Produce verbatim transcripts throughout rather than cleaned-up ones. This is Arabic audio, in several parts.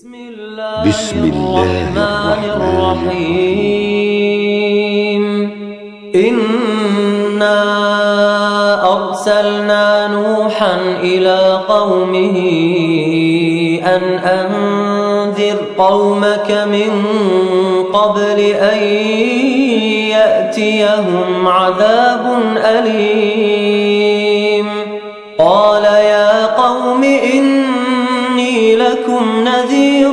بسم الله الرحمن الرحيم إنا أرسلنا نوحا إلى قومه أن أنذر قومك من قبل أن يأتيهم عذاب أليم قال يا قوم إني لكم نذير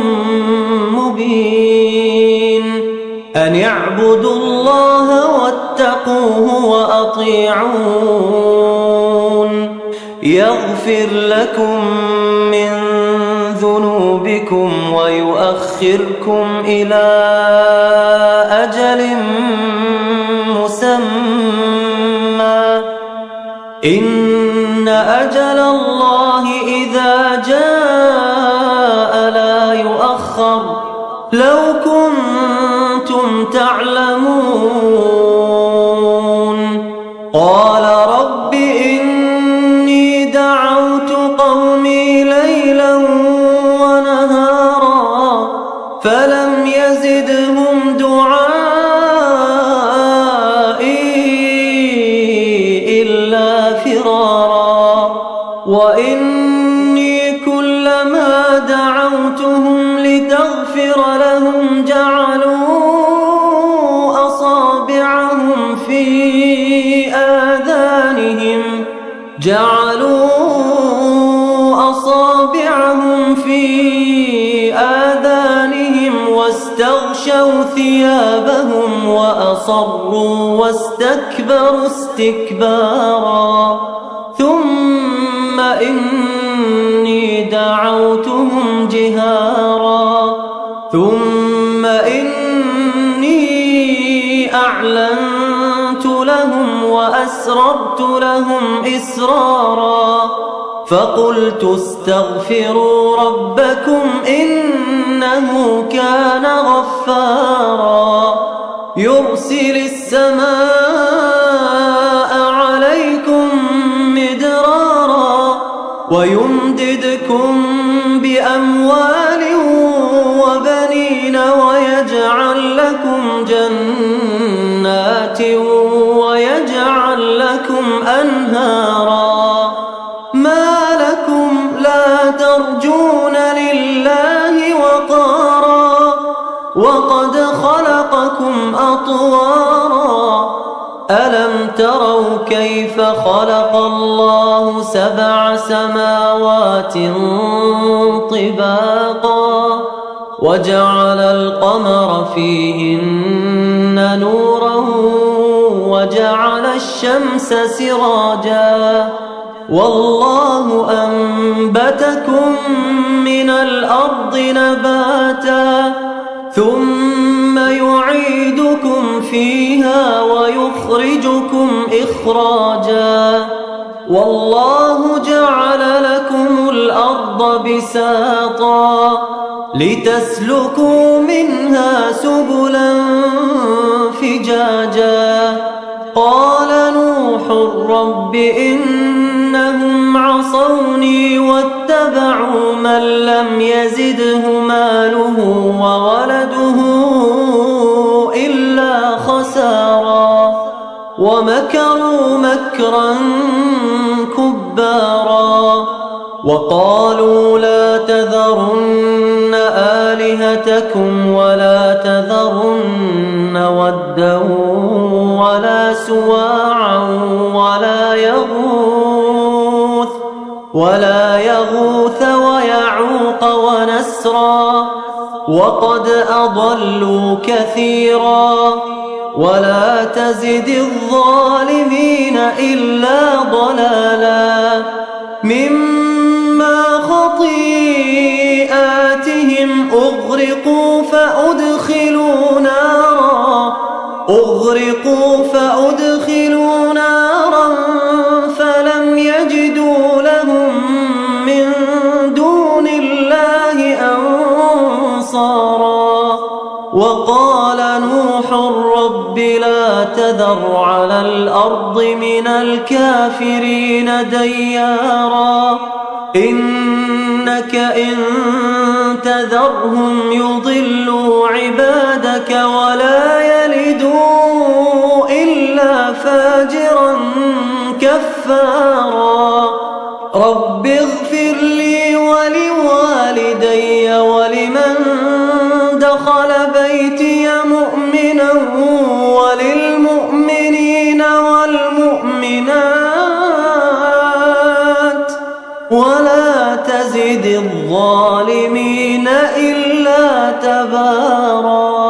مبين أن اعبدوا الله واتقوه وأطيعون يغفر لكم من ذنوبكم ويؤخركم إلى أجل مسمى إن أجل الله إذا جاء لا يؤخر لو كنتم تعلمون قال رب إني دعوت قومي ليلا ونهارا فلم يزدهم دعائي إلا فرارا وإني كلما دعوتهم لتغفر لهم جعلوا أصابعهم في آذانهم جعلوا أصابعهم في آذانهم واستغشوا ثيابهم وأصروا واستكبروا استكبارا ثم إني دعوتهم جهارا ثم إني أعلنت لهم وأسررت لهم إسرارا فقلت استغفروا ربكم إنه كان غفارا يرسل السماء عليكم مدرارا ويمددكم بأموال وبنين ويجعل لكم جنات ويجعل لكم أنهارا ما لكم لا ترجون لله وقارا وقد خلقكم أطوارا ألم تروا كيف خلق الله سبع سماوات طباقا وجعل القمر فيهن نورا وجعل الشمس سراجا والله أنبتكم من الأرض نباتا ثم يعيدكم فيها ويخرجكم إخراجا والله جعل لكم الأرض بساطا لتسلكوا منها سبلا فجاجا قال نوح رب إنهم عصوني واتبعوا من لم يزده ماله وولده إلا خسارا ومكروا مكرا كبارا وقالوا لا تذرن آلهتكم ولا تذرن ودا ولا سواعا ولا يغوث ولا يغوث ويعوق ونسرا وقد أضلوا كثيرا ولا تزد الظالمين إلا ضلالا مما خطيئاتهم أغرقوا فأدخلوا نارا أغرقوا فأدخلوا نارا فلم يجدوا لهم من دون الله أنصارا وقال نوح رب لا تذر على الأرض من الكافرين ديارا إنك إن تذرهم يضلوا عبادك ولا يلدوا إلا فاجرا كفارا. رب اغفر لي ولوالدي ولمن دخل بيتي مؤمنا وللمؤمنين والمؤمنات ولا تزد الظالمين إلا تبارا.